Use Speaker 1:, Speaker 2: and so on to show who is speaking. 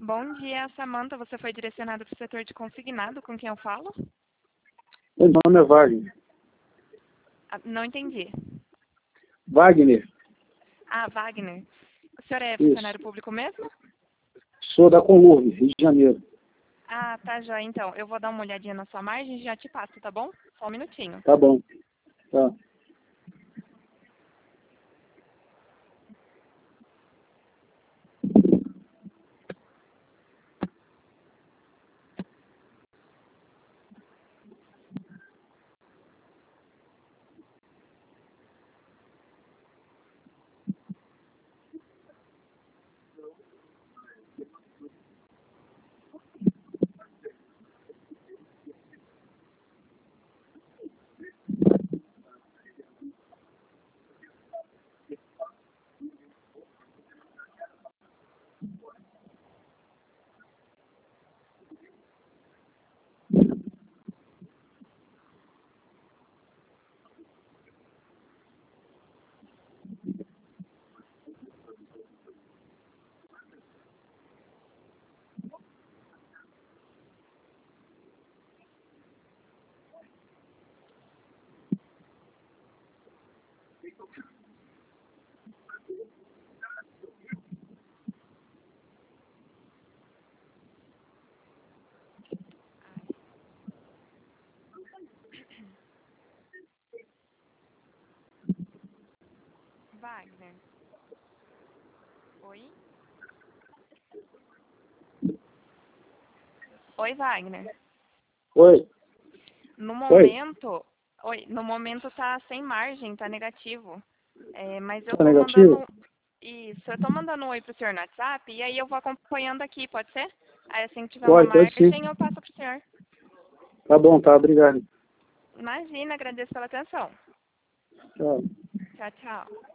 Speaker 1: Bom dia, Samanta. Você foi direcionado para o setor de consignado, com quem eu falo?
Speaker 2: Meu nome é Wagner.
Speaker 1: Não entendi.
Speaker 2: Wagner,
Speaker 1: Ah, Wagner. O senhor é
Speaker 2: isso.
Speaker 1: funcionário público mesmo?
Speaker 2: Sou da Conlurb, Rio de Janeiro.
Speaker 1: Ah, tá, joia. Então, eu vou dar uma olhadinha na sua margem e já te passo, tá bom? Só um minutinho.
Speaker 2: Tá bom. Tá.
Speaker 1: Wagner. Oi? Oi, Wagner.
Speaker 2: Oi.
Speaker 1: No
Speaker 2: Oi.
Speaker 1: momento... Oi, no momento tá sem margem, tá negativo. Mas eu
Speaker 2: Tá
Speaker 1: tô
Speaker 2: negativo?
Speaker 1: mandando... Isso, eu tô mandando um oi pro senhor no WhatsApp e aí eu vou acompanhando aqui, pode ser? Aí assim que tiver uma
Speaker 2: Pode sim.
Speaker 1: margem eu passo pro senhor.
Speaker 2: Tá bom, tá. Obrigado.
Speaker 1: Imagina, agradeço pela atenção.
Speaker 2: Tchau.
Speaker 1: Tchau, tchau.